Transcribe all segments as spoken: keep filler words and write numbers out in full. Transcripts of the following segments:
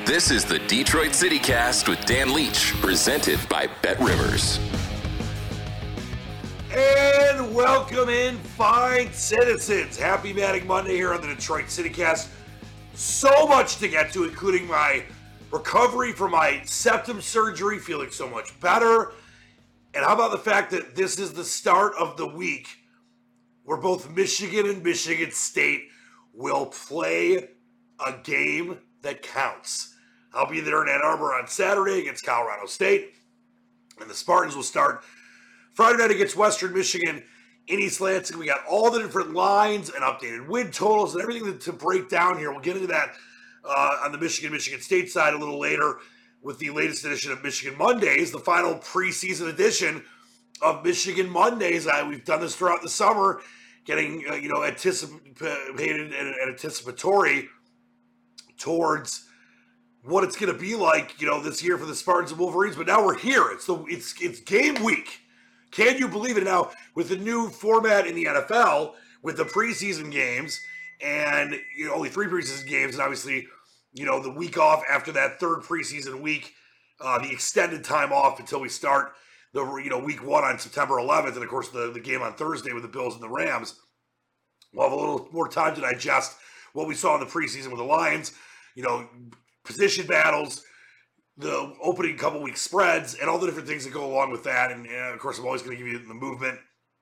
This is the Detroit City Cast with Dan Leach, presented by BetRivers. And welcome in, fine citizens. Happy Manic Monday here on the Detroit City Cast. So much to get to, including my recovery from my septum surgery, feeling so much better. And how about the fact that this is the start of the week where both Michigan and Michigan State will play a game that counts. I'll be there in Ann Arbor on Saturday against Colorado State. And the Spartans will start Friday night against Western Michigan in East Lansing. We got all the different lines and updated win totals and everything to break down here. We'll get into that uh, on the Michigan-Michigan State side a little later with the latest edition of Michigan Mondays, the final preseason edition of Michigan Mondays. Uh, we've done this throughout the summer, getting uh, you know anticipated and, and anticipatory towards what it's going to be like, you know, this year for the Spartans and Wolverines. But now we're here. It's the it's it's game week. Can you believe it? Now with the new format in the N F L, with the preseason games and you know only three preseason games, and obviously you know the week off after that third preseason week, uh, the extended time off until we start the you know week one on September eleventh, and of course the the game on Thursday with the Bills and the Rams. We'll have a little more time to digest what we saw in the preseason with the Lions. You know. Position battles, the opening couple week spreads, and all the different things that go along with that. And, and of course, I'm always going to give you the movement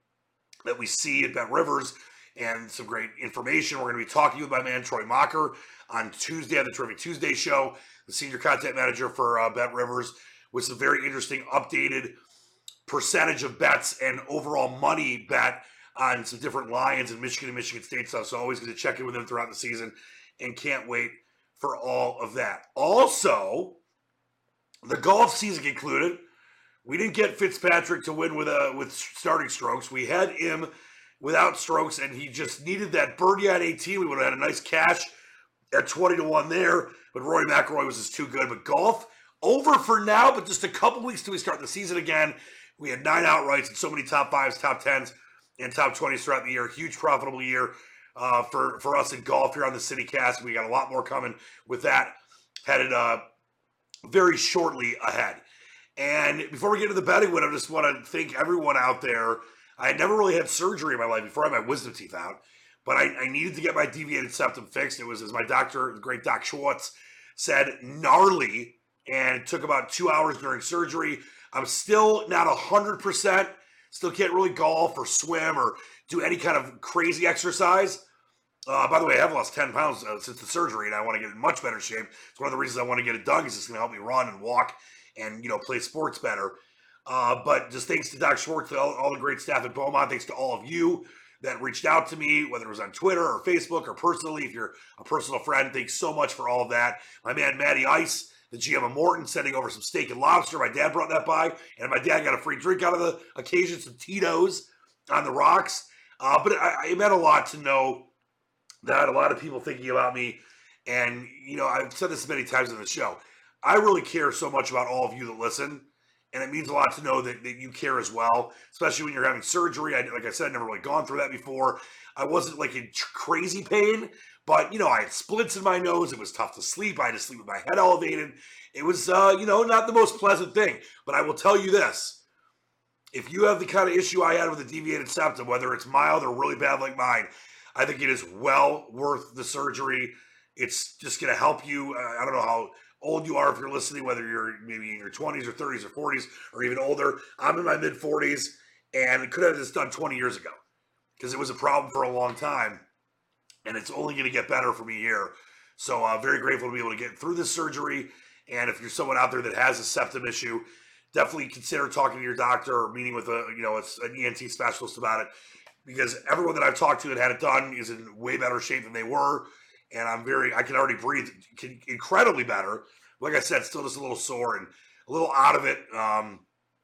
that we see at BetRivers and some great information. We're going to be talking with my man Troy Mocker on Tuesday on the Terrific Tuesday show, the senior content manager for uh, BetRivers, with some very interesting updated percentage of bets and overall money bet on some different Lions and Michigan and Michigan State stuff. So always going to check in with him throughout the season and can't wait for all of that. Also, the golf season concluded. We didn't get Fitzpatrick to win with uh, with starting strokes. We had him without strokes, and he just needed that birdie at eighteen. We would have had a nice cash at twenty to one there, but Rory McIlroy was just too good. But golf, over for now, but just a couple weeks till we start the season again. We had nine outrights and so many top fives, top tens, and top twenties throughout the year. Huge profitable year. Uh, for, for us in golf here on the City Cast. We got a lot more coming with that headed uh, very shortly ahead. And before we get to the betting win, I just want to thank everyone out there. I had never really had surgery in my life before I had my wisdom teeth out, but I, I needed to get my deviated septum fixed. It was, as my doctor, the great Doc Schwartz, said, gnarly, and it took about two hours during surgery. I'm still not one hundred percent. Still can't really golf or swim or do any kind of crazy exercise. Uh, by the way, I have lost ten pounds uh, since the surgery, and I want to get in much better shape. It's one of the reasons I want to get it done because it's going to help me run and walk and, you know, play sports better. Uh, but just thanks to Doc Schwartz, all, all the great staff at Beaumont, thanks to all of you that reached out to me, whether it was on Twitter or Facebook or personally. If you're a personal friend, thanks so much for all of that. My man, Matty Ice, the G M of Morton, sending over some steak and lobster. My dad brought that by, and my dad got a free drink out of the occasion, some Tito's on the rocks. Uh, but it, it meant a lot to know that a lot of people thinking about me. And, you know, I've said this many times on the show. I really care so much about all of you that listen. And it means a lot to know that, that you care as well, especially when you're having surgery. I, like I said, I've never really gone through that before. I wasn't like in crazy pain, but, you know, I had splits in my nose. It was tough to sleep. I had to sleep with my head elevated. It was, uh, you know, not the most pleasant thing. But I will tell you this. If you have the kind of issue I had with a deviated septum, whether it's mild or really bad like mine, I think it is well worth the surgery. It's just going to help you. Uh, I don't know how old you are if you're listening, whether you're maybe in your twenties or thirties or forties or even older. I'm in my mid-forties, and it could have this done twenty years ago because it was a problem for a long time, and it's only going to get better for me here. So I'm uh, very grateful to be able to get through this surgery. And if you're someone out there that has a septum issue, definitely consider talking to your doctor or meeting with a you know an E N T specialist about it, because everyone that I've talked to that had it done is in way better shape than they were, and I'm very I can already breathe incredibly better. Like I said, still just a little sore and a little out of it um,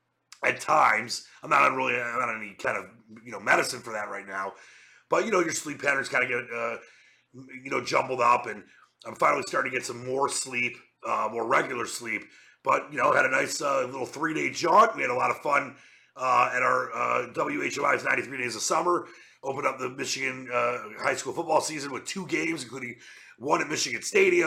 at times. I'm not on really I'm not on any kind of you know medicine for that right now, but you know your sleep patterns kind of get uh, you know jumbled up, and I'm finally starting to get some more sleep, uh, more regular sleep. But, you know, had a nice uh, little three-day jaunt. We had a lot of fun uh, at our uh, W H O I's ninety-three Days of Summer. Opened up the Michigan uh, high school football season with two games, including one at Michigan Stadium.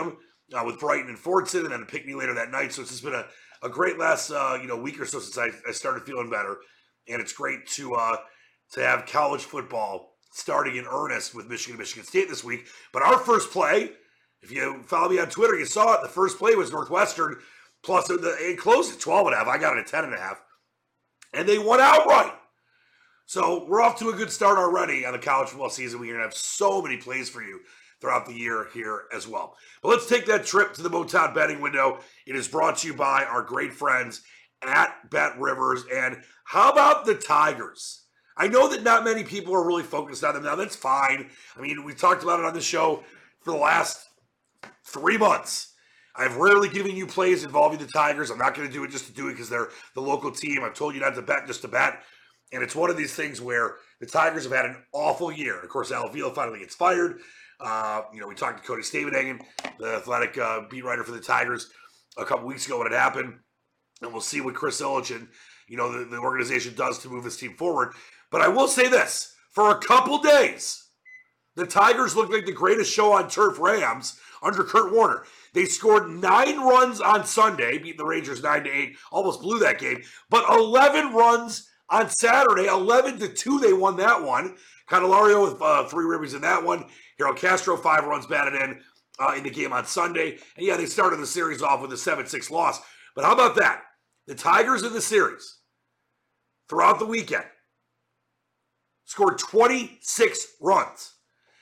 uh, with Brighton and Fordson, and then a Pinckney later that night. So it's just been a, a great last uh, you know week or so since I, I started feeling better. And it's great to uh, to have college football starting in earnest with Michigan and Michigan State this week. But our first play, if you follow me on Twitter, you saw it. The first play was Northwestern, plus the, it closed at twelve and a half. I got it at ten and a half. And they won outright. So we're off to a good start already on the college football season. We're going to have so many plays for you throughout the year here as well. But let's take that trip to the Motown betting window. It is brought to you by our great friends at Bet Rivers. And how about the Tigers? I know that not many people are really focused on them now. That's fine. I mean, we talked about it on the show for the last three months. I've rarely given you plays involving the Tigers. I'm not going to do it just to do it because they're the local team. I've told you not to bet just to bet. And it's one of these things where the Tigers have had an awful year. And of course, Al Avila finally gets fired. Uh, you know, we talked to Cody Stavenhagen, the athletic uh, beat writer for the Tigers, a couple weeks ago when it happened. And we'll see what Chris Ilitch and, you know, the, the organization does to move this team forward. But I will say this, for a couple days, the Tigers looked like the greatest show on turf Rams under Kurt Warner. They scored nine runs on Sunday, beat the Rangers nine to eight, almost blew that game, but eleven runs on Saturday, eleven to two, they won that one. Candelario with uh, three ribbies in that one. Harold Castro, five runs batted in uh, in the game on Sunday. And yeah, they started the series off with a seven six loss. But how about that? The Tigers in the series, throughout the weekend, scored twenty-six runs.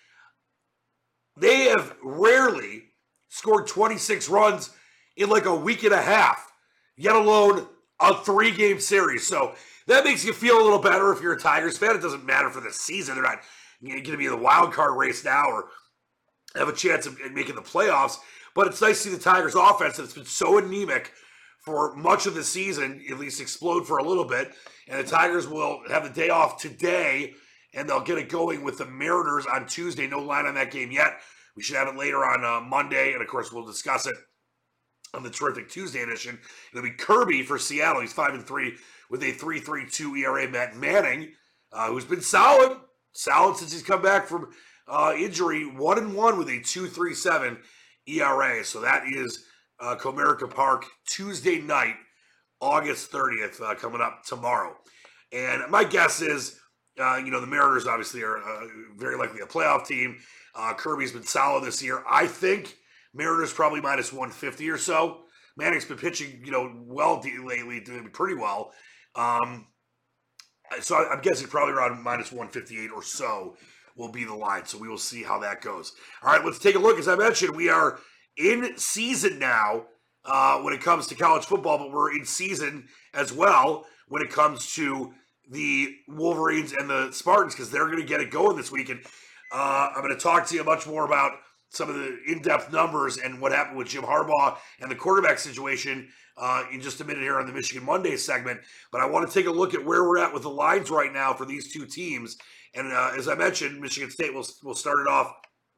They have rarely scored twenty-six runs in like a week and a half, yet alone a three-game series. So that makes you feel a little better if you're a Tigers fan. It doesn't matter for the season. They're not going to be in the wild card race now or have a chance of making the playoffs. But it's nice to see the Tigers offense that's been so anemic for much of the season, at least explode for a little bit. And the Tigers will have the day off today, and they'll get it going with the Mariners on Tuesday. No line on that game yet. We should have it later on uh, Monday, and of course we'll discuss it on the terrific Tuesday edition. It'll be Kirby for Seattle. He's five and three with a three point three two E R A. Matt Manning, uh, who's been solid, solid since he's come back from uh, injury, one and one with a two point three seven E R A. So that is uh, Comerica Park Tuesday night, August thirtieth, uh, coming up tomorrow. And my guess is, uh, you know, the Mariners obviously are uh, very likely a playoff team. Uh, Kirby's been solid this year. I think Mariners probably minus one fifty or so. Manning's been pitching, you know, well lately, doing pretty well. Um, so I'm guessing probably around minus one fifty-eight or so will be the line. So we will see how that goes. All right, let's take a look. As I mentioned, we are in season now uh, when it comes to college football, but we're in season as well when it comes to the Wolverines and the Spartans because they're going to get it going this week. And uh, I'm going to talk to you much more about some of the in-depth numbers and what happened with Jim Harbaugh and the quarterback situation uh, in just a minute here on the Michigan Monday segment. But I want to take a look at where we're at with the lines right now for these two teams. And uh, as I mentioned, Michigan State will, will start it off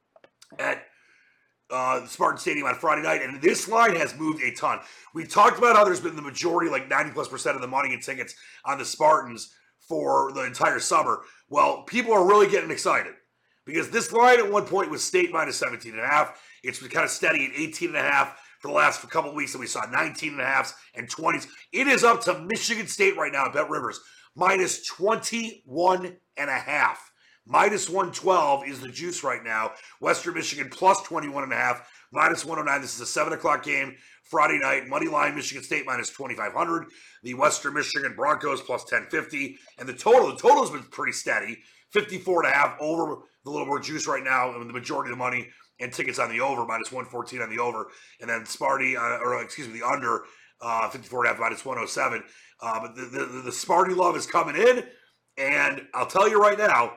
at uh, Spartan Stadium on Friday night. And this line has moved a ton. We've talked about how there's been the majority, like ninety plus percent of the money and tickets on the Spartans for the entire summer. Well, people are really getting excited. Because this line at one point was State minus seventeen and a half. It's been kind of steady at eighteen and a half for the last couple of weeks. And we saw nineteen and a halves and twenties. It is up to Michigan State right now at Bet Rivers. Minus twenty-one and a half. Minus one twelve is the juice right now. Western Michigan plus twenty-one and a half. Minus one oh nine. This is a seven o'clock game. Friday night. Money line Michigan State minus twenty-five hundred. The Western Michigan Broncos plus ten fifty. And the total, the total has been pretty steady. fifty-four and a half over the little more juice right now, the majority of the money and tickets on the over, minus one fourteen on the over. And then Sparty, uh, or excuse me, the under, uh, fifty-four and a half, minus one oh seven. Uh, but the, the, the Sparty love is coming in. And I'll tell you right now,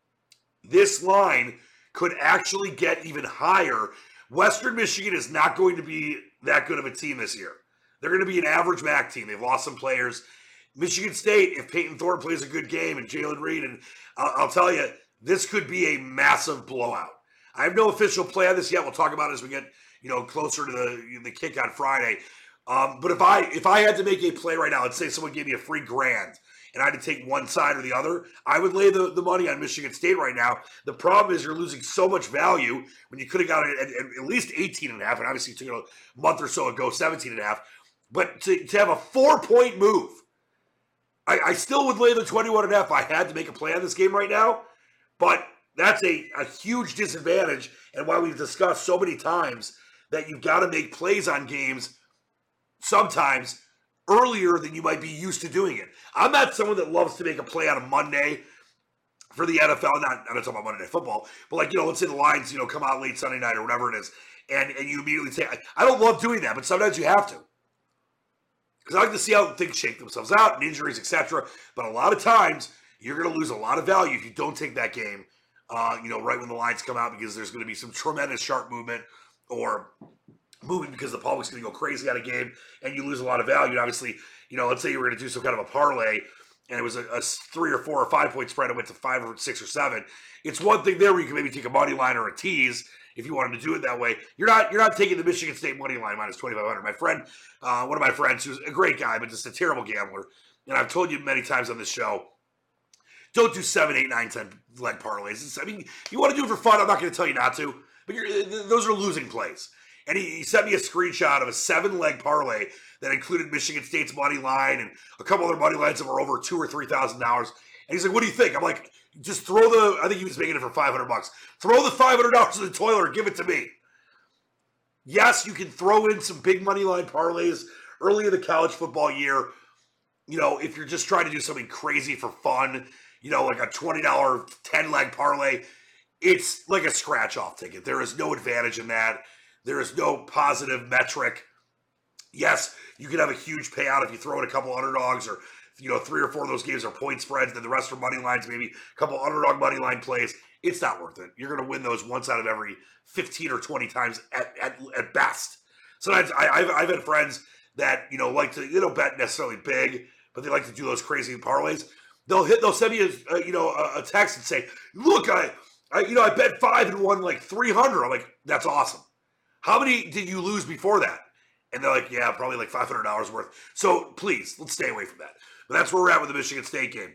this line could actually get even higher. Western Michigan is not going to be that good of a team this year. They're going to be an average M A C team. They've lost some players. Michigan State, if Peyton Thorne plays a good game and Jalen Reed, and I'll, I'll tell you, this could be a massive blowout. I have no official play on this yet. We'll talk about it as we get, you know, closer to the the kick on Friday. Um, but if I if I had to make a play right now, let's say someone gave me a free grand and I had to take one side or the other, I would lay the, the money on Michigan State right now. The problem is you're losing so much value when you could have got it at, at, at least eighteen and a half, and obviously it took it a month or so ago, seventeen and a half. But to, to have a four-point move, I, I still would lay the twenty-one and a half if I had to make a play on this game right now. But that's a, a huge disadvantage, and why we've discussed so many times that you've got to make plays on games sometimes earlier than you might be used to doing it. I'm not someone that loves to make a play on a Monday for the N F L. Not, I'm not talking about Monday Night Football, but like, you know, let's say the Lions, you know, come out late Sunday night or whatever it is, and, and you immediately say, I, I don't love doing that, but sometimes you have to. Because I like to see how things shake themselves out and injuries, et cetera. But a lot of times, you're going to lose a lot of value if you don't take that game, uh, you know, right when the lines come out, because there's going to be some tremendous sharp movement or moving because the public's going to go crazy on a game, and you lose a lot of value. And obviously, you know, let's say you were going to do some kind of a parlay, and it was a, a three or four or five point spread, it went to five or six or seven. It's one thing there where you can maybe take a money line or a tease if you wanted to do it that way. You're not you're not taking the Michigan State money line minus twenty-five hundred. My friend, uh, one of my friends, who's a great guy, but just a terrible gambler, and I've told you many times on this show, don't do seven, eight, nine, ten leg parlays. It's, I mean, you want to do it for fun. I'm not going to tell you not to, but you're, those are losing plays. And he, he sent me a screenshot of a seven-leg parlay that included Michigan State's money line and a couple other money lines that were over two or three thousand dollars. And he's like, "What do you think?" I'm like, "Just throw the." I think he was making it for five hundred bucks. Throw the five hundred dollars in the toilet or give it to me. Yes, you can throw in some big money line parlays early in the college football year. You know, if you're just trying to do something crazy for fun, you know, like a twenty dollar ten-leg parlay, it's like a scratch-off ticket. There is no advantage in that. There is no positive metric. Yes, you can have a huge payout if you throw in a couple underdogs, or, you know, three or four of those games are point spreads, then the rest are money lines, maybe a couple underdog money line plays. It's not worth it. You're going to win those once out of every fifteen or twenty times at at, at best. Sometimes I, I've, I've had friends that, you know, like to, they don't bet necessarily big, but they like to do those crazy parlays. They'll hit, they'll send me a, a you know, a, a text and say, "Look, I, I, you know, I bet five and won like three hundred. I'm like, "That's awesome. How many did you lose before that?" And they're like, "Yeah, probably like five hundred dollars worth." So please, let's stay away from that. But that's where we're at with the Michigan State game.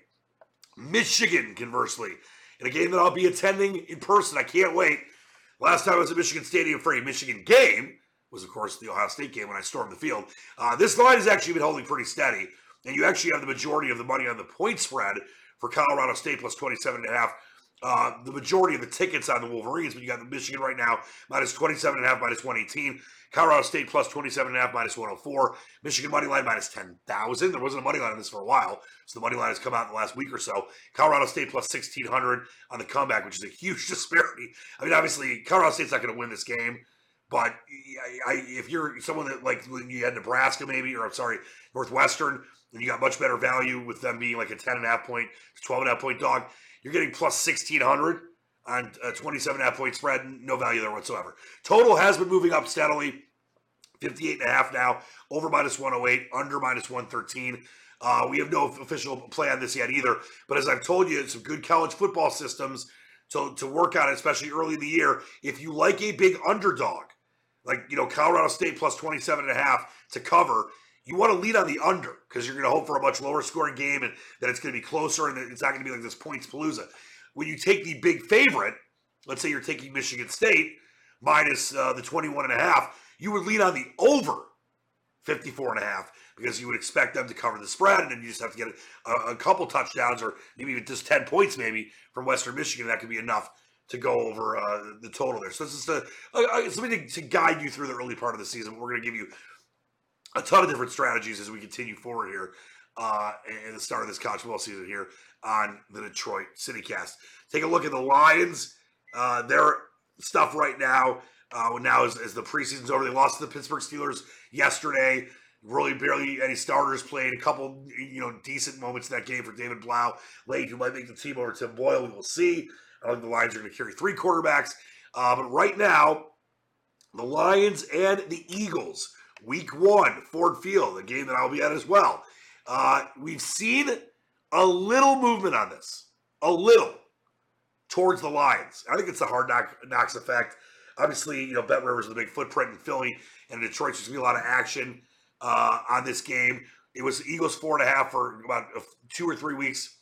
Michigan, conversely, in a game that I'll be attending in person. I can't wait. Last time I was at Michigan Stadium for a Michigan game was, of course, the Ohio State game when I stormed the field. Uh, this line has actually been holding pretty steady. And you actually have the majority of the money on the point spread for Colorado State plus twenty-seven and a half. Uh, the majority of the tickets on the Wolverines, but you got the Michigan right now, minus twenty-seven and a half, minus one eighteen. Colorado State plus twenty-seven and a half, minus one oh four. Michigan money line minus ten thousand. There wasn't a money line on this for a while, so the money line has come out in the last week or so. Colorado State plus sixteen hundred on the comeback, which is a huge disparity. I mean, obviously, Colorado State's not going to win this game, but I, I, if you're someone that, like, you had Nebraska maybe, or I'm sorry, Northwestern, and you got much better value with them being like a ten and a half point, twelve and a half point dog, you're getting plus sixteen hundred on a twenty-seven and a half point spread. No value there whatsoever. Total has been moving up steadily. fifty-eight and a half now, over minus one oh eight, under minus one thirteen. Uh, we have no official play on this yet either. But as I've told you, some good college football systems to, to work on it, especially early in the year. If you like a big underdog, like, you know, Colorado State plus twenty-seven and a half to cover, you want to lead on the under because you're going to hope for a much lower scoring game and that it's going to be closer and that it's not going to be like this points palooza. When you take the big favorite, let's say you're taking Michigan State minus uh, the twenty-one and a half, you would lean on the over fifty-four and a half because you would expect them to cover the spread, and then you just have to get a, a couple touchdowns or maybe even just ten points maybe from Western Michigan. That could be enough to go over uh, the total there. So it's just a, a, something to, to guide you through the early part of the season. We're going to give you a ton of different strategies as we continue forward here uh, at the start of this college football season here on the Detroit CityCast. Take a look at the Lions. Uh, their stuff right now, uh, now as, as the preseason's over, they lost to the Pittsburgh Steelers yesterday. Really barely any starters played. A couple, you know, decent moments in that game for David Blau late, who might make the team over Tim Boyle. We will see. I don't think the Lions are going to carry three quarterbacks. Uh, but right now, the Lions and the Eagles, week one, Ford Field, a game that I'll be at as well. Uh, we've seen a little movement on this, a little, towards the Lions. I think it's the hard knock, knocks effect. Obviously, you know, Bet Rivers is a big footprint in Philly, and in Detroit, there's going to be a lot of action. uh, on this game. It was Eagles four and a half for about two or three weeks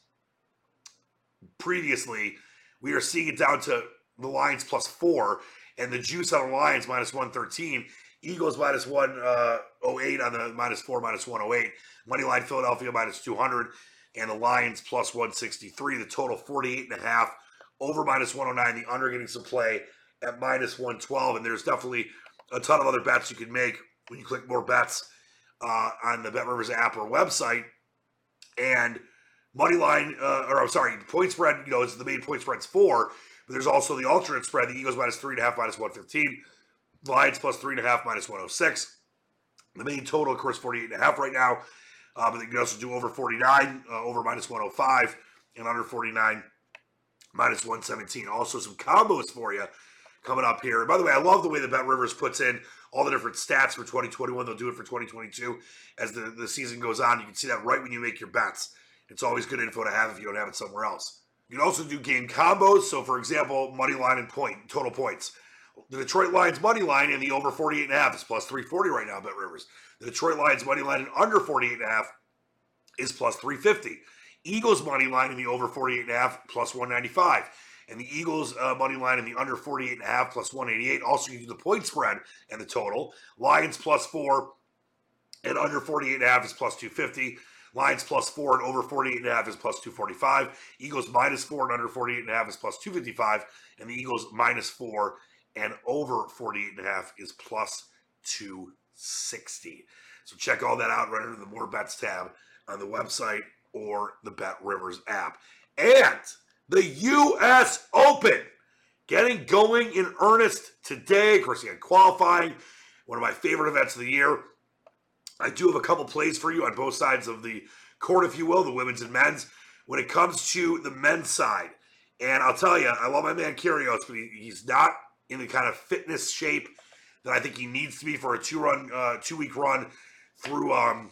previously. We are seeing it down to the Lions plus four, and the juice on the Lions minus one thirteen. Eagles minus one oh eight on the minus four, minus one oh eight. Moneyline Philadelphia minus two hundred, and the Lions plus one sixty-three. The total forty-eight and a half, over minus one oh nine. The under getting some play at minus one twelve, and there's definitely a ton of other bets you can make when you click more bets uh, on the BetRivers app or website. And Moneyline, uh, or I'm sorry, point spread, you know, is the main point spread's four, but there's also the alternate spread, the Eagles minus three and a half, minus one fifteen. Lions plus three and a half, minus one oh six. The main total, of course, forty-eight and a half right now. Uh, but you can also do over forty-nine, uh, over minus one oh five, and under forty-nine, minus one seventeen. Also some combos for you coming up here. And by the way, I love the way that BetRivers puts in all the different stats for twenty twenty-one. They'll do it for twenty twenty-two as the, the season goes on. You can see that right when you make your bets. It's always good info to have if you don't have it somewhere else. You can also do game combos. So, for example, money line and point, total points. The Detroit Lions money line and the over forty-eight and a half is plus three forty right now, BetRivers. The Detroit Lions money line and under forty-eight and a half is plus three fifty. Eagles money line and the over forty-eight and a half plus one ninety-five. And the Eagles uh, money line and the under forty-eight and a half plus one eighty-eight. Also, you do the point spread and the total. Lions plus four and under forty-eight and a half is plus two fifty. Lions plus four and over forty-eight and a half is plus two forty-five. Eagles minus four and under forty-eight and a half is plus two fifty-five. And the Eagles minus four and over forty-eight and a half is plus two sixty. So check all that out right under the More Bets tab on the website or the BetRivers app. And the U S Open getting going in earnest today. Of course, you had qualifying, one of my favorite events of the year. I do have a couple plays for you on both sides of the court, if you will, the women's and men's. When it comes to the men's side, and I'll tell you, I love my man Kyrgios, but he, he's not in the kind of fitness shape that I think he needs to be for a two-run, uh, two-week run through um,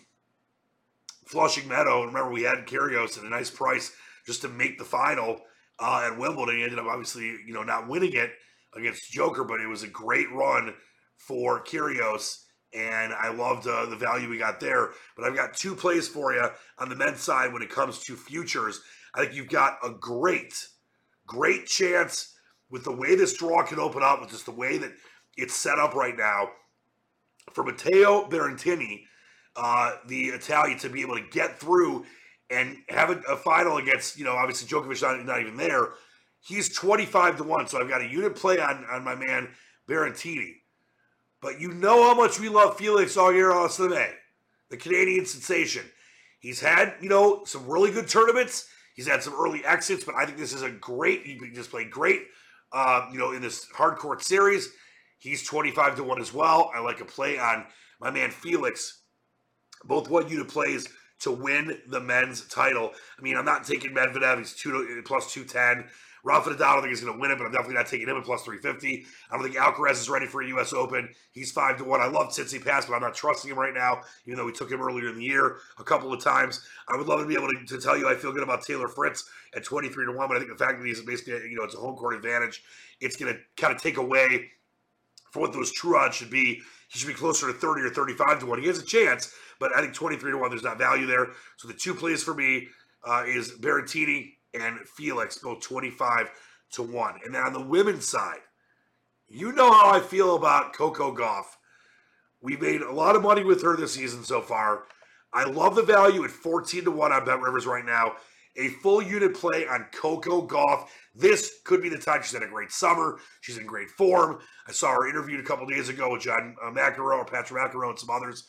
Flushing Meadow. Remember, we had Kyrgios at a nice price just to make the final uh, at Wimbledon. He ended up obviously, you know, not winning it against Joker, but it was a great run for Kyrgios, and I loved uh, the value we got there. But I've got two plays for you on the men's side when it comes to futures. I think you've got a great, great chance with the way this draw can open up, with just the way that it's set up right now, for Matteo Berrettini, uh, the Italian, to be able to get through and have a, a final against, you know, obviously Djokovic not, not even there. He's twenty-five to one, so I've got a unit play on, on my man Berrettini. But you know how much we love Felix Auger-Aliassime, the Canadian sensation. He's had, you know, some really good tournaments. He's had some early exits, but I think this is a great, he just played great, uh, you know, in this hard court series. He's twenty-five to one as well. I like a play on my man Felix. Both one unit plays to win the men's title. I mean, I'm not taking Medvedev. He's two plus two ten. Rafa Nadal, I don't think he's going to win it, but I'm definitely not taking him at plus three fifty. I don't think Alcaraz is ready for a U S Open. He's five to one. I love Tsitsipas, but I'm not trusting him right now, even though we took him earlier in the year a couple of times. I would love to be able to, to tell you I feel good about Taylor Fritz at twenty-three to one, but I think the fact that he's basically, you know, it's a home court advantage, it's going to kind of take away for what those true odds should be. He should be closer to thirty or thirty-five to one. He has a chance, but I think twenty-three to one, there's not value there. So the two plays for me uh, is Berrettini and Felix, both twenty-five to one. And then on the women's side, you know how I feel about Coco Gauff. We made a lot of money with her this season so far. I love the value at fourteen to one on BetRivers right now. A full unit play on Coco Gauff. This could be the time. She's had a great summer. She's in great form. I saw her interviewed a couple days ago with John uh, McEnroe or Patrick McEnroe and some others.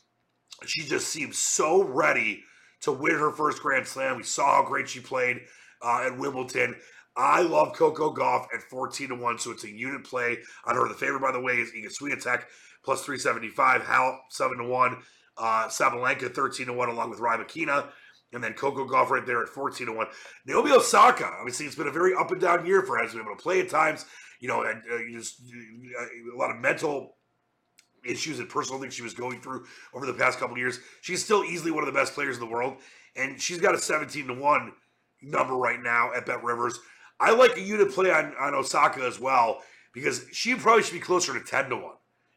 She just seems so ready to win her first Grand Slam. We saw how great she played uh, at Wimbledon. I love Coco Gauff at fourteen to one, so it's a unit play on her. The favorite, by the way, is Iga Swiatek, plus three seventy-five. Halep, seven to one. Uh, Sabalenka, thirteen to one, along with Rybakina. And then Coco Gauff right there at fourteen to one. Naomi Osaka, obviously, it's been a very up and down year for her. She's been able to play at times, you know, and uh, just uh, a lot of mental issues and personal things she was going through over the past couple of years. She's still easily one of the best players in the world, and she's got a seventeen to one number right now at BetRivers. I like a unit play on, on Osaka as well, because she probably should be closer to ten to one.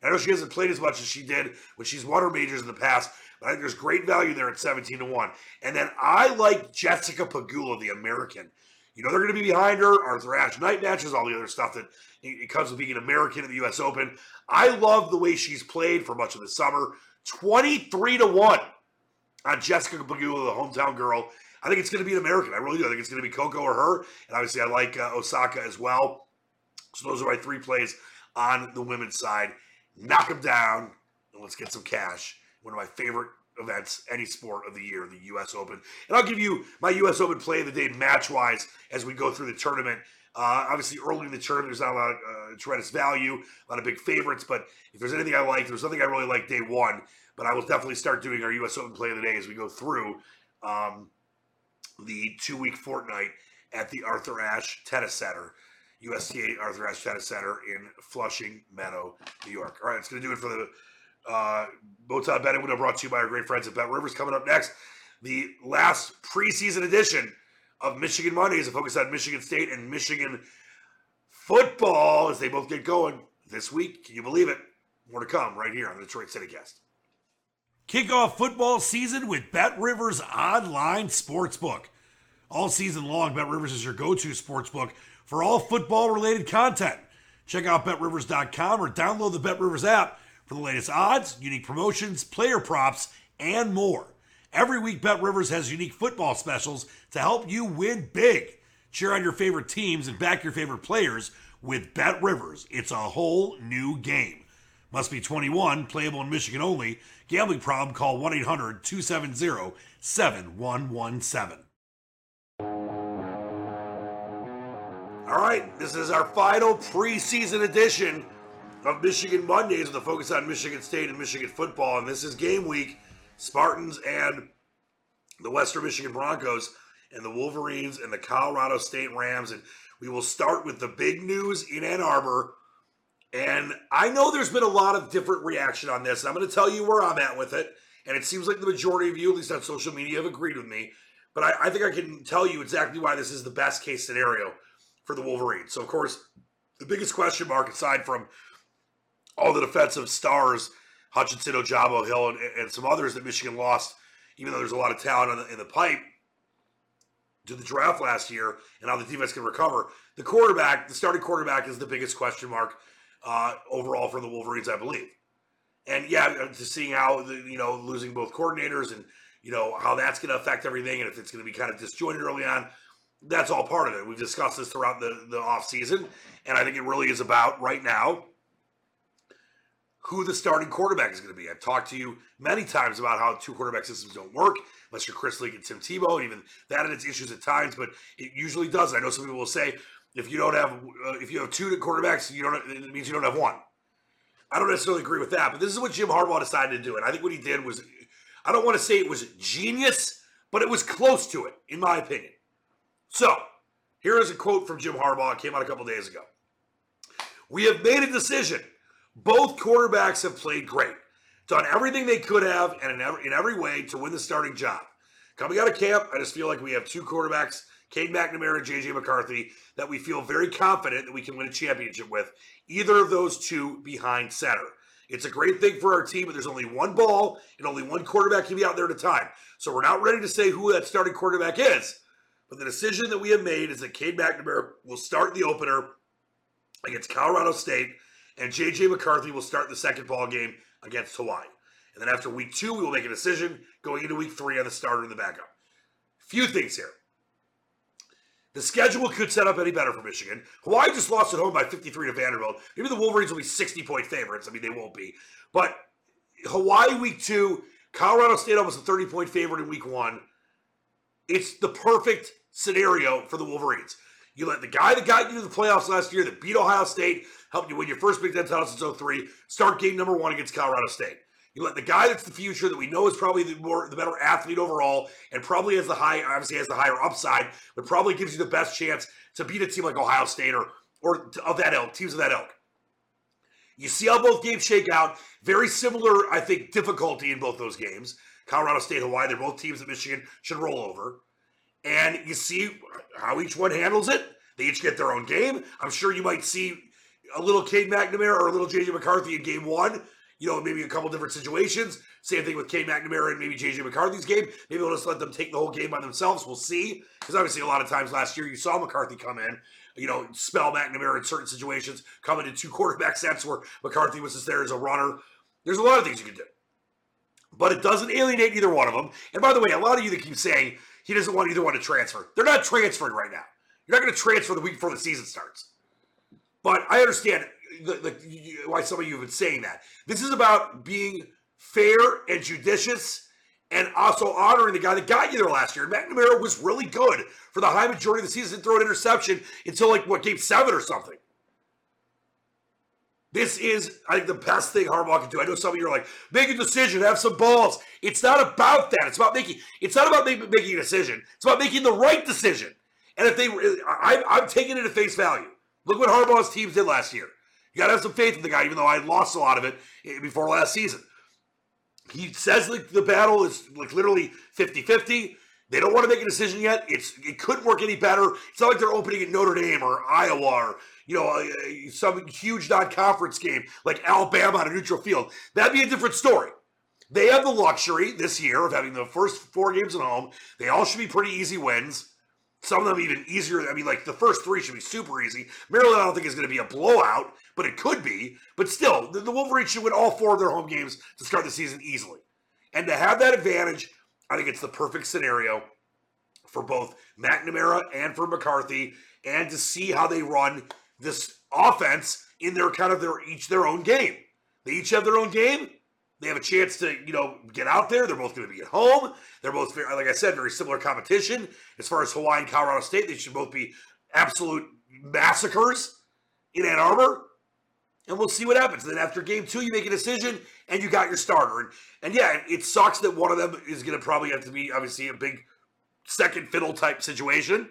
I know she hasn't played as much as she did when she's won her majors in the past, but I think there's great value there at seventeen to one. And then I like Jessica Pegula, the American. You know they're going to be behind her, Arthur Ashe night matches, all the other stuff that it comes with being an American in the U S Open. I love the way she's played for much of the summer. twenty-three to one on Jessica Pegula, the hometown girl. I think it's going to be an American. I really do. I think it's going to be Coco or her. And obviously I like uh, Osaka as well. So those are my three plays on the women's side. Knock them down, and let's get some cash. One of my favorite events, any sport of the year, the U S Open. And I'll give you my U S Open play of the day match-wise as we go through the tournament. Uh, obviously, early in the tournament, there's not a lot of uh, tremendous value, a lot of big favorites, but if there's anything I like, there's nothing I really like day one, but I will definitely start doing our U S Open play of the day as we go through um, the two-week fortnight at the Arthur Ashe Tennis Center, U S T A Arthur Ashe Tennis Center in Flushing Meadow, New York. All right, it's going to do it for the uh, Botan Betting Window, brought to you by our great friends at Bet Rivers. Coming up next, the last preseason edition of Michigan Mondays, a focus on Michigan State and Michigan football as they both get going this week. Can you believe it? More to come right here on the Detroit CityCast. Kick off football season with Bet Rivers Online Sportsbook. All season long, Bet Rivers is your go-to sportsbook for all football-related content. Check out bet rivers dot com or download the Bet Rivers app for the latest odds, unique promotions, player props, and more. Every week, Bet Rivers has unique football specials to help you win big. Cheer on your favorite teams and back your favorite players with Bet Rivers. It's a whole new game. Must be twenty-one, playable in Michigan only. Gambling problem, call one eight hundred two seven zero seven one one seven. All right, this is our final preseason edition of Michigan Mondays with a focus on Michigan State and Michigan football. And this is game week. Spartans and the Western Michigan Broncos and the Wolverines and the Colorado State Rams. And we will start with the big news in Ann Arbor. And I know there's been a lot of different reaction on this. And I'm going to tell you where I'm at with it. And it seems like the majority of you, at least on social media, have agreed with me. But I, I think I can tell you exactly why this is the best case scenario for the Wolverines. So, of course, the biggest question mark, aside from all the defensive stars, Hutchinson, Ojabo, Hill, and, and some others that Michigan lost, even though there's a lot of talent in the, in the pipe, to the draft last year, and how the defense can recover. The quarterback, the starting quarterback, is the biggest question mark uh, overall for the Wolverines, I believe. And, yeah, to seeing how, the, you know, losing both coordinators and, you know, how that's going to affect everything, and if it's going to be kind of disjointed early on, that's all part of it. We've discussed this throughout the, the offseason, and I think it really is about, right now, who the starting quarterback is going to be. I've talked to you many times about how two quarterback systems don't work, unless you're Chris Leak and Tim Tebow, and even that had its issues at times, but it usually does. I know some people will say, if you don't have, uh, if you have two quarterbacks, you don't. It means you don't have one. I don't necessarily agree with that, but this is what Jim Harbaugh decided to do, and I think what he did was, I don't want to say it was genius, but it was close to it, in my opinion. So, here is a quote from Jim Harbaugh. It came out a couple days ago. "We have made a decision. Both quarterbacks have played great, done everything they could have, and in every, in every way to win the starting job. Coming out of camp, I just feel like we have two quarterbacks, Cade McNamara and J J McCarthy, that we feel very confident that we can win a championship with, either of those two behind center. It's a great thing for our team, but there's only one ball, and only one quarterback can be out there at a time. So we're not ready to say who that starting quarterback is, but the decision that we have made is that Cade McNamara will start the opener against Colorado State, and J J McCarthy will start the second ball game against Hawaii. And then after week two, we will make a decision going into week three on the starter and the backup." Few things here. The schedule could set up any better for Michigan. Hawaii just lost at home by fifty-three to Vanderbilt. Maybe the Wolverines will be sixty-point favorites. I mean, they won't be. But Hawaii week two, Colorado State almost a thirty-point favorite in week one. It's the perfect scenario for the Wolverines. You let the guy that got you to the playoffs last year, that beat Ohio State, helped you win your first Big Ten title since oh three, start game number one against Colorado State. You let the guy that's the future, that we know is probably the more the better athlete overall, and probably has the high, obviously has the higher upside, but probably gives you the best chance to beat a team like Ohio State or or of that ilk, teams of that ilk. You see how both games shake out. Very similar, I think, difficulty in both those games. Colorado State, Hawaii, they're both teams that Michigan should roll over. And you see how each one handles it. They each get their own game. I'm sure you might see a little Cade McNamara or a little J J McCarthy in game one. You know, maybe a couple different situations. Same thing with Cade McNamara and maybe J J McCarthy's game. Maybe we'll just let them take the whole game by themselves. We'll see. Because obviously a lot of times last year you saw McCarthy come in, you know, spell McNamara in certain situations, come into two quarterback sets where McCarthy was just there as a runner. There's a lot of things you can do. But it doesn't alienate either one of them. And by the way, a lot of you that keep saying he doesn't want either one to transfer. They're not transferring right now. You're not going to transfer the week before the season starts. But I understand the, the, why some of you have been saying that. This is about being fair and judicious and also honoring the guy that got you there last year. McNamara was really good for the high majority of the season. Didn't throw an interception until like, what, game seven or something. This is, I think, the best thing Harbaugh can do. I know some of you are like, make a decision, have some balls. It's not about that. It's about making, it's not about make, making a decision. It's about making the right decision. And if they, I, I'm taking it at face value. Look what Harbaugh's teams did last year. You got to have some faith in the guy, even though I lost a lot of it before last season. He says like the battle is like literally fifty-fifty. They don't want to make a decision yet. It's It couldn't work any better. It's not like they're opening at Notre Dame or Iowa or, you know, uh, some huge non-conference game like Alabama on a neutral field. That'd be a different story. They have the luxury this year of having the first four games at home. They all should be pretty easy wins. Some of them even easier. I mean, like the first three should be super easy. Maryland, I don't think is going to be a blowout, but it could be. But still, the, the Wolverines should win all four of their home games to start the season easily. And to have that advantage, I think it's the perfect scenario for both McNamara and for McCarthy, and to see how they run this offense in their kind of their each their own game. They each have their own game. They have a chance to, you know, get out there. They're both going to be at home. They're both, very, like I said, very similar competition. As far as Hawaii and Colorado State, they should both be absolute massacres in Ann Arbor. And we'll see what happens. And then after game two, you make a decision, and you got your starter. And, and yeah, it sucks that one of them is going to probably have to be, obviously, a big second fiddle type situation.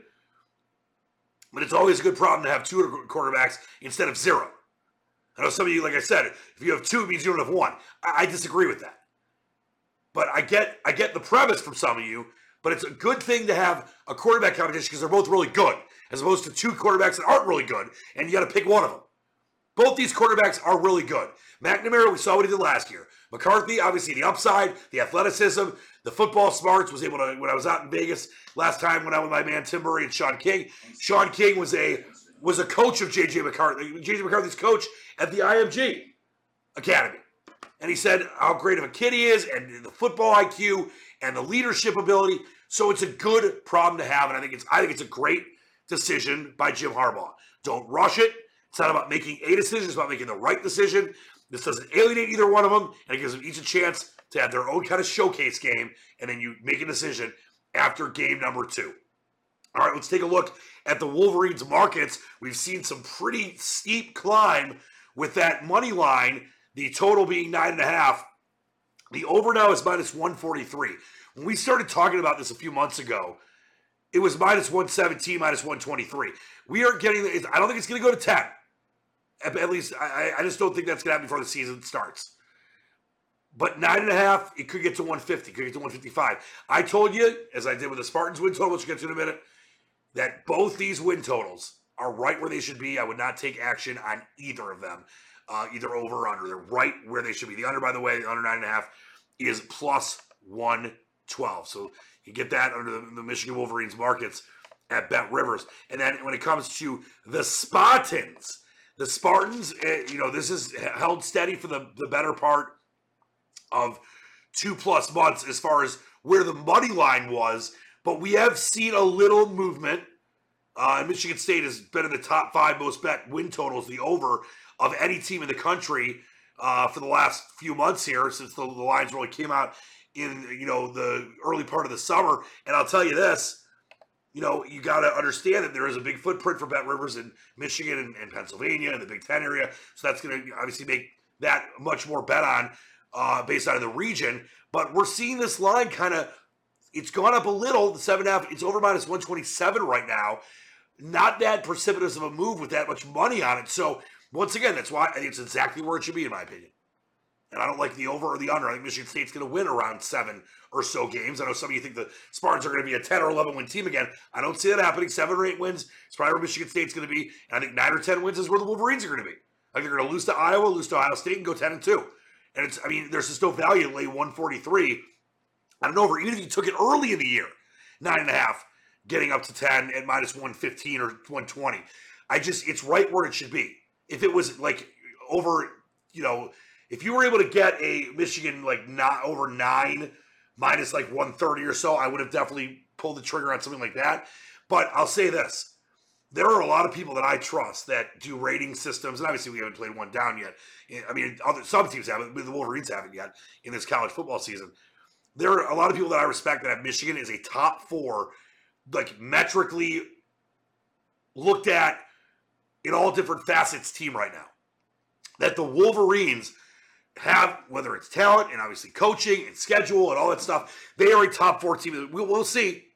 But it's always a good problem to have two quarterbacks instead of zero. I know some of you, like I said, if you have two, it means you don't have one. I, I disagree with that. But I get I get the premise from some of you, but it's a good thing to have a quarterback competition because they're both really good, as opposed to two quarterbacks that aren't really good, and you got to pick one of them. Both these quarterbacks are really good. McNamara, we saw what he did last year. McCarthy, obviously the upside, the athleticism, the football smarts, was able to, when I was out in Vegas last time when I was with my man Tim Murray and Sean King, Sean King was a was a coach of J J McCarthy, J J McCarthy's coach at the I M G Academy. And he said how great of a kid he is, and the football I Q and the leadership ability. So it's a good problem to have, and I think it's I think it's a great decision by Jim Harbaugh. Don't rush it. It's not about making a decision, it's about making the right decision. This doesn't alienate either one of them, and it gives them each a chance to have their own kind of showcase game, and then you make a decision after game number two. All right, let's take a look at the Wolverines markets. We've seen some pretty steep climb with that money line, the total being nine and a half. The over now is minus one forty-three. When we started talking about this a few months ago, it was minus one seventeen, minus one twenty-three. We are getting, I don't think it's going to go to ten. At least, I, I just don't think that's going to happen before the season starts. But nine and a half, it could get to one fifty, could get to one fifty-five. I told you, as I did with the Spartans win total, which we'll get to in a minute, that both these win totals are right where they should be. I would not take action on either of them, uh, either over or under. They're right where they should be. The under, by the way, the under nine and a half is plus one twelve. So you get that under the, the Michigan Wolverines markets at Bet Rivers. And then when it comes to the Spartans, the Spartans, you know, this is held steady for the, the better part of two plus months as far as where the money line was. But we have seen a little movement. Uh, Michigan State has been in the top five most bet win totals, the over, of any team in the country uh, for the last few months here, since the, the lines really came out in, you know, the early part of the summer. And I'll tell you this, you know, you got to understand that there is a big footprint for Bet Rivers in Michigan and, and Pennsylvania and the Big Ten area. So that's going to obviously make that much more bet on uh, based out of the region. But we're seeing this line kind of, it's gone up a little, the seven and a half, it's over minus one twenty-seven right now. Not that precipitous of a move with that much money on it. So once again, that's why I think it's exactly where it should be, in my opinion. And I don't like the over or the under. I think Michigan State's going to win around seven or so games. I know some of you think the Spartans are going to be a ten or eleven win team again. I don't see that happening. Seven or eight wins is probably where Michigan State's going to be. And I think nine or ten wins is where the Wolverines are going to be. I think they're going to lose to Iowa, lose to Ohio State, and go ten and two. And it's, I mean, there's just no value to lay one forty-three on an over. Even if you took it early in the year, nine and a half, getting up to ten at minus one fifteen or one twenty. I just, it's right where it should be. If it was like over, you know, if you were able to get a Michigan like not over nine minus like one thirty or so, I would have definitely pulled the trigger on something like that. But I'll say this. There are a lot of people that I trust that do rating systems, and obviously we haven't played one down yet. I mean, other some teams haven't, but the Wolverines haven't yet in this college football season. There are a lot of people that I respect that have Michigan as a top four, like metrically looked at in all different facets team right now. That the Wolverines have, whether it's talent and obviously coaching and schedule and all that stuff, they are a top four team. We'll, we'll see.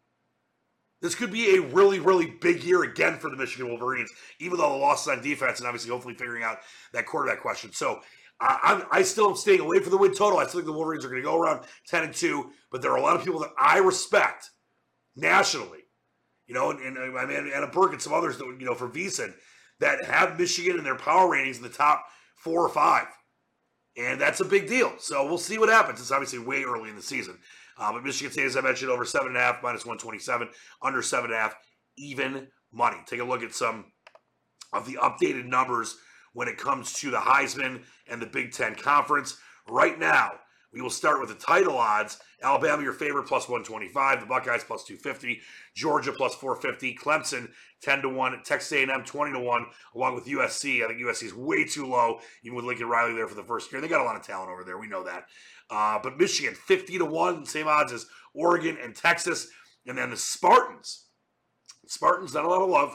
This could be a really, really big year again for the Michigan Wolverines, even though the losses on defense and obviously hopefully figuring out that quarterback question. So I, I'm, I still am staying away from the win total. I still think the Wolverines are going to go around ten and two, but there are a lot of people that I respect nationally, you know, and, and my man Anna Burke and some others that, you know, for VSiN that have Michigan in their power ratings in the top four or five. And that's a big deal. So we'll see what happens. It's obviously way early in the season. Uh, but Michigan State, as I mentioned, over seven and a half, minus one twenty-seven, under seven and a half, even money. Take a look at some of the updated numbers when it comes to the Heisman and the Big Ten Conference. Right now, we will start with the title odds. Alabama, your favorite, plus one twenty-five. The Buckeyes, plus two fifty. Georgia, plus four fifty. Clemson, ten to one. Texas A and M, twenty to one, along with U S C. I think U S C is way too low, even with Lincoln Riley there for the first year. They got a lot of talent over there. We know that. Uh, but Michigan, fifty to one, same odds as Oregon and Texas. And then the Spartans. Spartans, not a lot of love.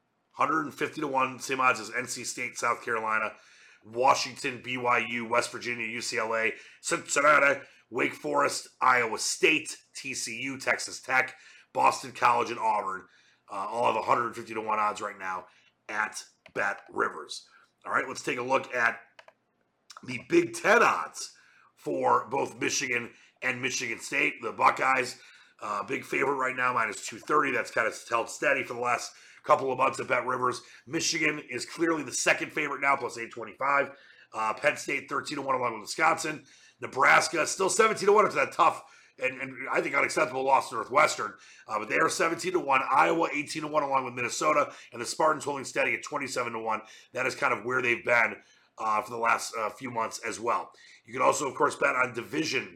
one fifty to one, same odds as N C State, South Carolina, Washington, B Y U, West Virginia, U C L A, Cincinnati, Wake Forest, Iowa State, T C U, Texas Tech, Boston College, and Auburn. Uh, all have one fifty to one odds right now at Bet Rivers. All right, let's take a look at the Big Ten odds for both Michigan and Michigan State. The Buckeyes, uh, big favorite right now, minus two thirty. That's kind of held steady for the last couple of months at Bet Rivers. Michigan is clearly the second favorite now, plus eight twenty-five. Uh, Penn State, thirteen to one along with Wisconsin. Nebraska, still seventeen to one after that tough and, and I think unacceptable loss to Northwestern. Uh, but they are seventeen to one. Iowa, eighteen to one along with Minnesota. And the Spartans holding steady at twenty-seven to one. That is kind of where they've been uh, for the last uh, few months as well. You can also, of course, bet on division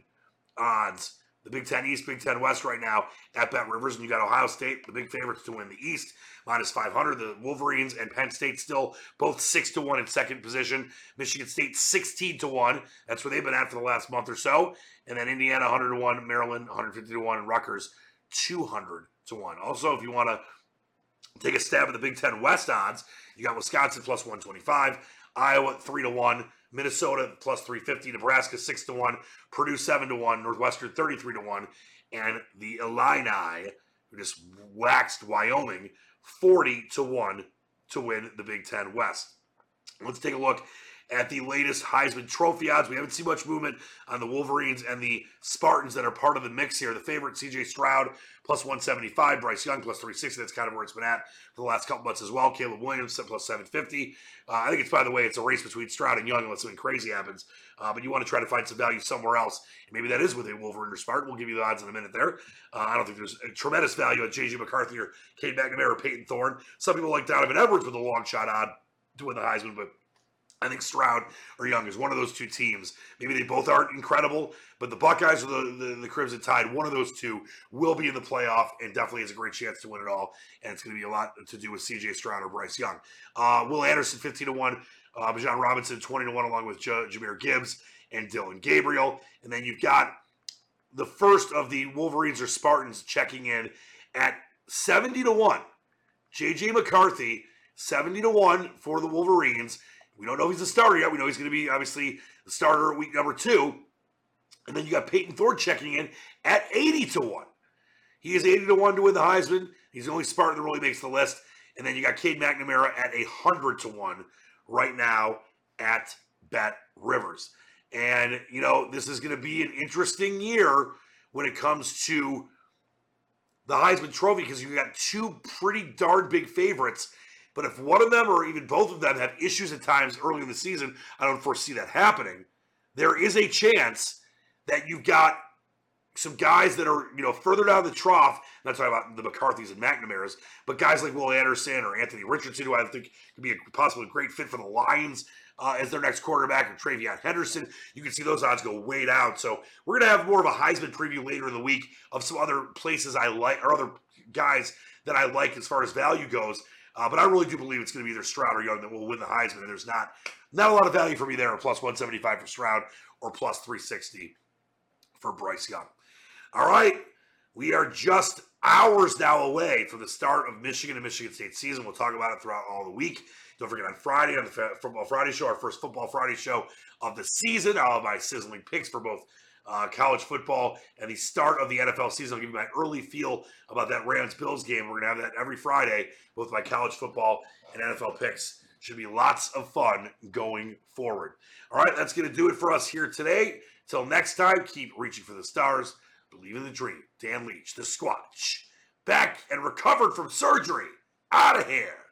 odds. The Big Ten East, Big Ten West right now at Bet Rivers. And you got Ohio State, the big favorites to win the East, minus five hundred. The Wolverines and Penn State still both six to one in second position. Michigan State sixteen to one. That's where they've been at for the last month or so. And then Indiana one hundred to one, Maryland one fifty to one, and Rutgers two hundred to one. Also, if you want to take a stab at the Big Ten West odds, you got Wisconsin plus one twenty-five, Iowa three to one, Minnesota plus three fifty, Nebraska six to one, Purdue seven to one, Northwestern thirty-three to one, and the Illini, who just waxed Wyoming, forty to one to win the Big Ten West. Let's take a look at the latest Heisman Trophy odds. We haven't seen much movement on the Wolverines and the Spartans that are part of the mix here. The favorite, C J Stroud, plus one seventy-five. Bryce Young, plus three sixty. That's kind of where it's been at for the last couple months as well. Caleb Williams, plus seven fifty. Uh, I think it's, by the way, it's a race between Stroud and Young unless something crazy happens. Uh, but you want to try to find some value somewhere else. Maybe that is with a Wolverine or Spartan. We'll give you the odds in a minute there. Uh, I don't think there's a tremendous value at J J McCarthy or Cade McNamara or Peyton Thorne. Some people like Donovan Edwards with a long shot odd to win the Heisman, but I think Stroud or Young is one of those two teams. Maybe they both aren't incredible, but the Buckeyes or the, the, the Crimson Tide, one of those two will be in the playoff and definitely has a great chance to win it all. And it's going to be a lot to do with C J Stroud or Bryce Young. Uh, Will Anderson, fifteen to one. Uh, Bijan Robinson, twenty to one, along with J- Jahmyr Gibbs and Dylan Gabriel. And then you've got the first of the Wolverines or Spartans checking in at seventy to one. J J McCarthy, seventy to one for the Wolverines. We don't know if he's a starter yet. We know he's going to be, obviously, the starter at week number two. And then you got Peyton Thorne checking in at eighty to one. He is eighty to one to win the Heisman. He's the only Spartan that really makes the list. And then you got Cade McNamara at one hundred to one right now at Bet Rivers. And, you know, this is going to be an interesting year when it comes to the Heisman Trophy because you've got two pretty darn big favorites. But if one of them or even both of them have issues at times early in the season, I don't foresee that happening. There is a chance that you've got some guys that are, you know, further down the trough. I'm not talking about the McCarthys and McNamara's, but guys like Will Anderson or Anthony Richardson, who I think could be a possibly great fit for the Lions uh, as their next quarterback, or Travion Henderson. You can see those odds go way down. So we're going to have more of a Heisman preview later in the week of some other places I like, or other guys that I like as far as value goes. Uh, but I really do believe it's going to be either Stroud or Young that will win the Heisman. And there's not, not a lot of value for me there, plus one seventy-five for Stroud or plus three sixty for Bryce Young. All right, we are just hours now away from the start of Michigan and Michigan State season. We'll talk about it throughout all the week. Don't forget on Friday, on the Football Friday show, our first Football Friday show of the season, I'll have my sizzling picks for both uh, college football and the start of the N F L season. I'll give you my early feel about that Rams-Bills game. We're going to have that every Friday, both my college football and N F L picks. Should be lots of fun going forward. All right, that's going to do it for us here today. Till next time, keep reaching for the stars. Believe in the dream. Dan Leach, the Squatch, back and recovered from surgery. Out of here.